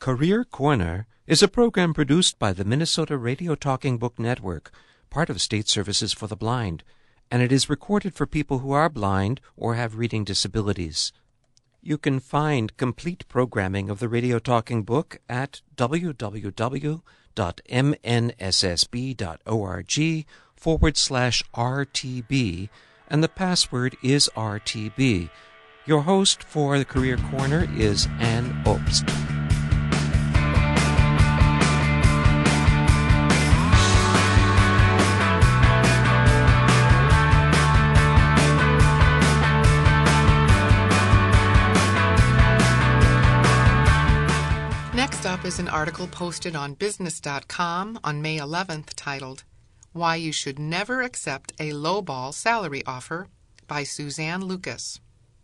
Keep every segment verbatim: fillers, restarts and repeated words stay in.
Career Corner is a program produced by the Minnesota Radio Talking Book Network, part of State Services for the Blind, and it is recorded for people who are blind or have reading disabilities. You can find complete programming of the Radio Talking Book at www.mnssb.org forward slash RTB, and the password is R T B. Your host for the Career Corner is Ann Obst. Next up is an article posted on business dot com on May eleventh titled, Why You Should Never Accept a Lowball Salary Offer by Suzanne Lucas.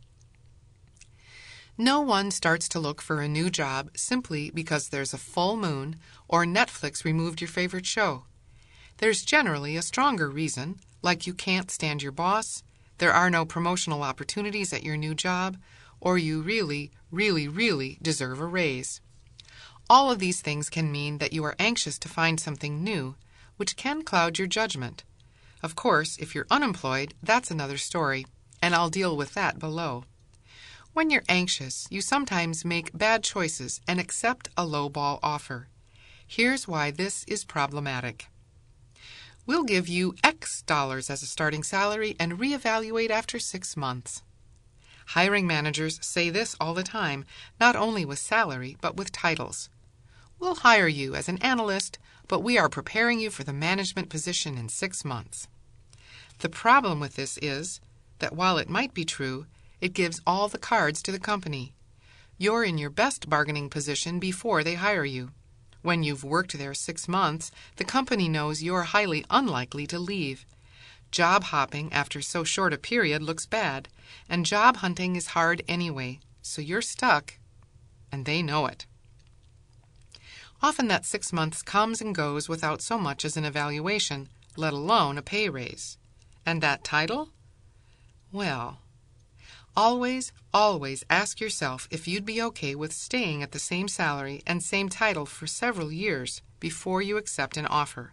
No one starts to look for a new job simply because there's a full moon or Netflix removed your favorite show. There's generally a stronger reason, like you can't stand your boss, there are no promotional opportunities at your new job, or you really, really, really deserve a raise. All of these things can mean that you are anxious to find something new, which can cloud your judgment. Of course, if you're unemployed, that's another story, and I'll deal with that below. When you're anxious, you sometimes make bad choices and accept a lowball offer. Here's why this is problematic. We'll give you X dollars as a starting salary and reevaluate after six months. Hiring managers say this all the time, not only with salary, but with titles. We'll hire you as an analyst, but we are preparing you for the management position in six months. The problem with this is that while it might be true, it gives all the cards to the company. You're in your best bargaining position before they hire you. When you've worked there six months, the company knows you're highly unlikely to leave. Job hopping after so short a period looks bad, and job hunting is hard anyway, so you're stuck, and they know it. Often that six months comes and goes without so much as an evaluation, let alone a pay raise. And that title? Well, always, always ask yourself if you'd be okay with staying at the same salary and same title for several years before you accept an offer.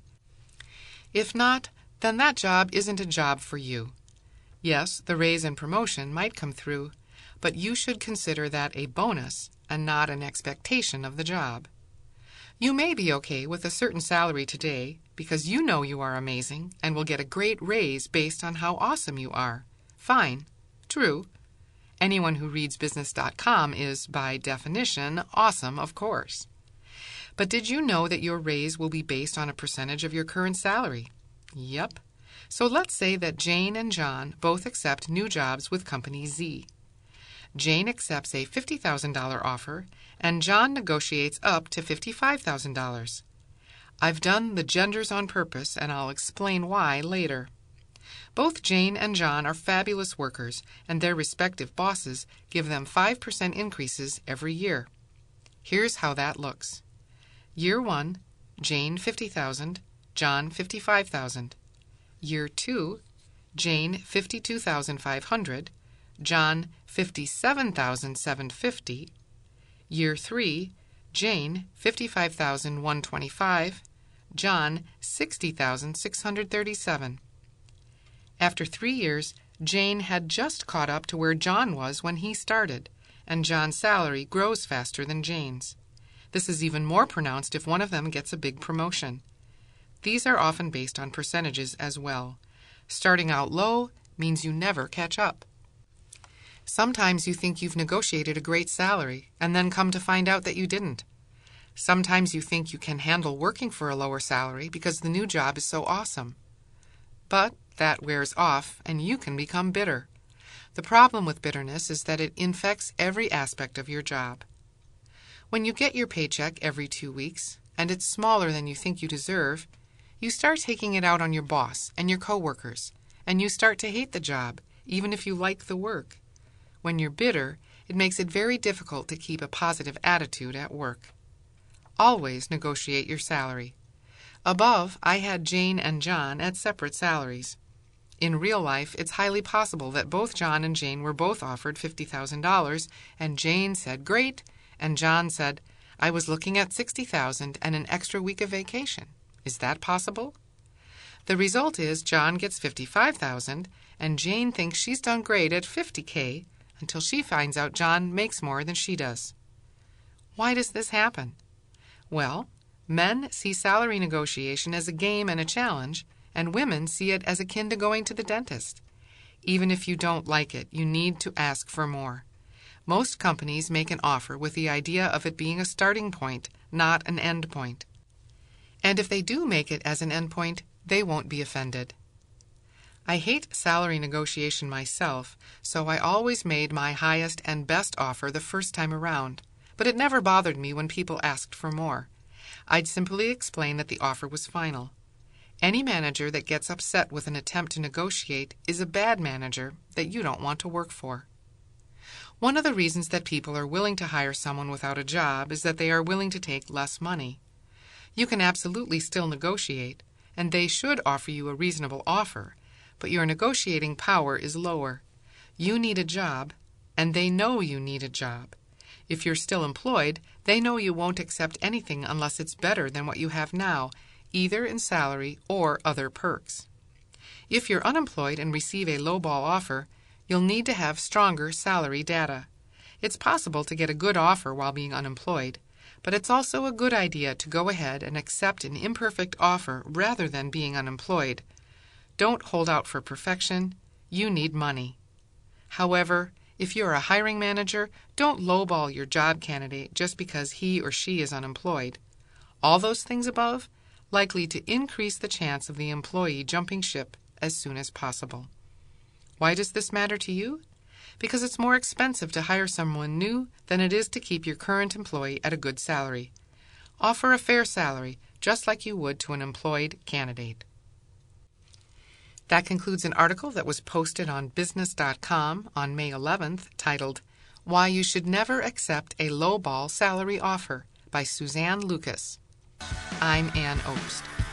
If not, then that job isn't a job for you. Yes, the raise and promotion might come through, but you should consider that a bonus and not an expectation of the job. You may be okay with a certain salary today because you know you are amazing and will get a great raise based on how awesome you are. Fine. True. Anyone who reads business dot com is, by definition, awesome, of course. But did you know that your raise will be based on a percentage of your current salary? Yep. So let's say that Jane and John both accept new jobs with Company Z. Jane accepts a fifty thousand dollars offer, and John negotiates up to fifty-five thousand dollars. I've done the genders on purpose, and I'll explain why later. Both Jane and John are fabulous workers, and their respective bosses give them five percent increases every year. Here's how that looks. Year one, Jane fifty thousand dollars, John fifty-five thousand dollars. Year two, Jane fifty-two thousand five hundred dollars, John fifty-seven thousand seven hundred fifty dollars. Year three, Jane fifty-five thousand one hundred twenty-five dollars, John sixty thousand six hundred thirty-seven dollars. After three years, Jane had just caught up to where John was when he started, and John's salary grows faster than Jane's. This is even more pronounced if one of them gets a big promotion. These are often based on percentages as well. Starting out low means you never catch up. Sometimes you think you've negotiated a great salary, and then come to find out that you didn't. Sometimes you think you can handle working for a lower salary because the new job is so awesome. But that wears off, and you can become bitter. The problem with bitterness is that it infects every aspect of your job. When you get your paycheck every two weeks, and it's smaller than you think you deserve, you start taking it out on your boss and your coworkers, and you start to hate the job, even if you like the work. When you're bitter, it makes it very difficult to keep a positive attitude at work. Always negotiate your salary. Above, I had Jane and John at separate salaries. In real life, it's highly possible that both John and Jane were both offered fifty thousand dollars, and Jane said, "Great," and John said, I was looking at sixty thousand dollars and an extra week of vacation. Is that possible? The result is John gets fifty-five thousand dollars and Jane thinks she's done great at fifty thousand dollars until she finds out John makes more than she does. Why does this happen? Well, men see salary negotiation as a game and a challenge, and women see it as akin to going to the dentist. Even if you don't like it, you need to ask for more. Most companies make an offer with the idea of it being a starting point, not an end point. And if they do make it as an end point, they won't be offended. I hate salary negotiation myself, so I always made my highest and best offer the first time around, but it never bothered me when people asked for more. I'd simply explain that the offer was final. Any manager that gets upset with an attempt to negotiate is a bad manager that you don't want to work for. One of the reasons that people are willing to hire someone without a job is that they are willing to take less money. You can absolutely still negotiate, and they should offer you a reasonable offer, but your negotiating power is lower. You need a job, and they know you need a job. If you're still employed, they know you won't accept anything unless it's better than what you have now, either in salary or other perks. If you're unemployed and receive a lowball offer, you'll need to have stronger salary data. It's possible to get a good offer while being unemployed, but it's also a good idea to go ahead and accept an imperfect offer rather than being unemployed. Don't hold out for perfection. You need money. However, if you're a hiring manager, don't lowball your job candidate just because he or she is unemployed. All those things above likely to increase the chance of the employee jumping ship as soon as possible. Why does this matter to you? Because it's more expensive to hire someone new than it is to keep your current employee at a good salary. Offer a fair salary, just like you would to an employed candidate. That concludes an article that was posted on business dot com on May eleventh titled, Why You Should Never Accept a Lowball Salary Offer by Suzanne Lucas. I'm Ann Obst.